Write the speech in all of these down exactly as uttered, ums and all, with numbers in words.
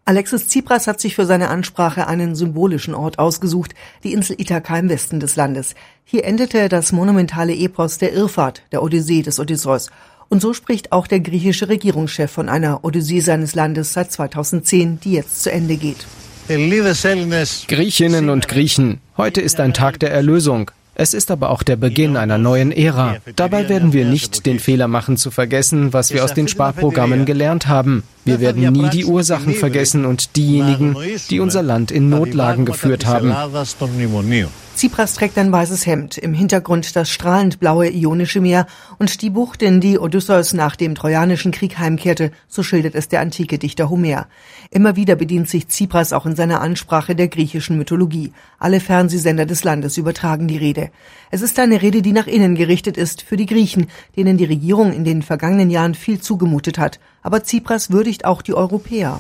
Alexis Tsipras hat sich für seine Ansprache einen symbolischen Ort ausgesucht, die Insel Ithaka im Westen des Landes. Hier endete das monumentale Epos der Irrfahrt, der Odyssee des Odysseus. Und so spricht auch der griechische Regierungschef von einer Odyssee seines Landes seit zweitausendzehn, die jetzt zu Ende geht. Griechinnen und Griechen, heute ist ein Tag der Erlösung. Es ist aber auch der Beginn einer neuen Ära. Dabei werden wir nicht den Fehler machen, zu vergessen, was wir aus den Sparprogrammen gelernt haben. Wir werden nie die Ursachen vergessen und diejenigen, die unser Land in Notlagen geführt haben. Tsipras trägt ein weißes Hemd, im Hintergrund das strahlend blaue Ionische Meer und die Bucht, in die Odysseus nach dem Trojanischen Krieg heimkehrte, so schildert es der antike Dichter Homer. Immer wieder bedient sich Tsipras auch in seiner Ansprache der griechischen Mythologie. Alle Fernsehsender des Landes übertragen die Rede. Es ist eine Rede, die nach innen gerichtet ist, für die Griechen, denen die Regierung in den vergangenen Jahren viel zugemutet hat. Aber Tsipras würdigt auch die Europäer.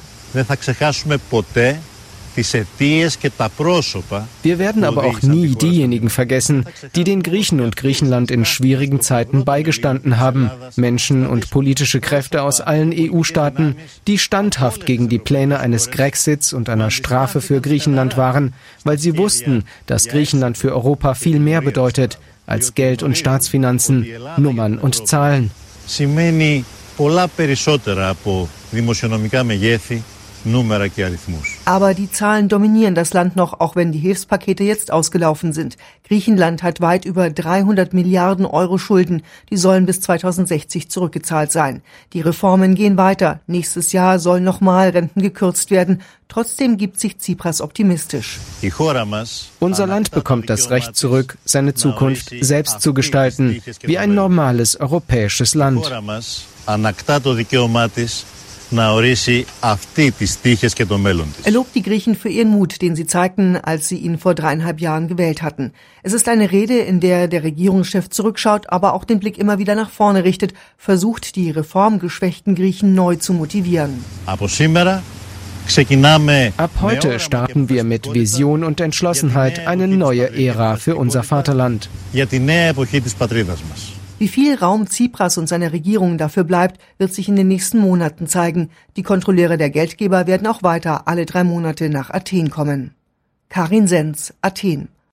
Wir werden aber auch nie diejenigen vergessen, die den Griechen und Griechenland in schwierigen Zeiten beigestanden haben. Menschen und politische Kräfte aus allen E U-Staaten, die standhaft gegen die Pläne eines Grexits und einer Strafe für Griechenland waren, weil sie wussten, dass Griechenland für Europa viel mehr bedeutet als Geld und Staatsfinanzen, Nummern und Zahlen. Aber die Zahlen dominieren das Land noch, auch wenn die Hilfspakete jetzt ausgelaufen sind. Griechenland hat weit über dreihundert Milliarden Euro Schulden. Die sollen bis zweitausendsechzig zurückgezahlt sein. Die Reformen gehen weiter. Nächstes Jahr sollen nochmal Renten gekürzt werden. Trotzdem gibt sich Tsipras optimistisch. Unser Land bekommt das Recht zurück, seine Zukunft selbst zu gestalten, wie ein normales europäisches Land. Er lobt die Griechen für ihren Mut, den sie zeigten, als sie ihn vor dreieinhalb Jahren gewählt hatten. Es ist eine Rede, in der der Regierungschef zurückschaut, aber auch den Blick immer wieder nach vorne richtet, versucht, die reformgeschwächten Griechen neu zu motivieren. Ab heute starten wir mit Vision und Entschlossenheit eine neue Ära für unser Vaterland. Wie viel Raum Tsipras und seine Regierung dafür bleibt, wird sich in den nächsten Monaten zeigen. Die Kontrolleure der Geldgeber werden auch weiter alle drei Monate nach Athen kommen. Karin Senz, Athen.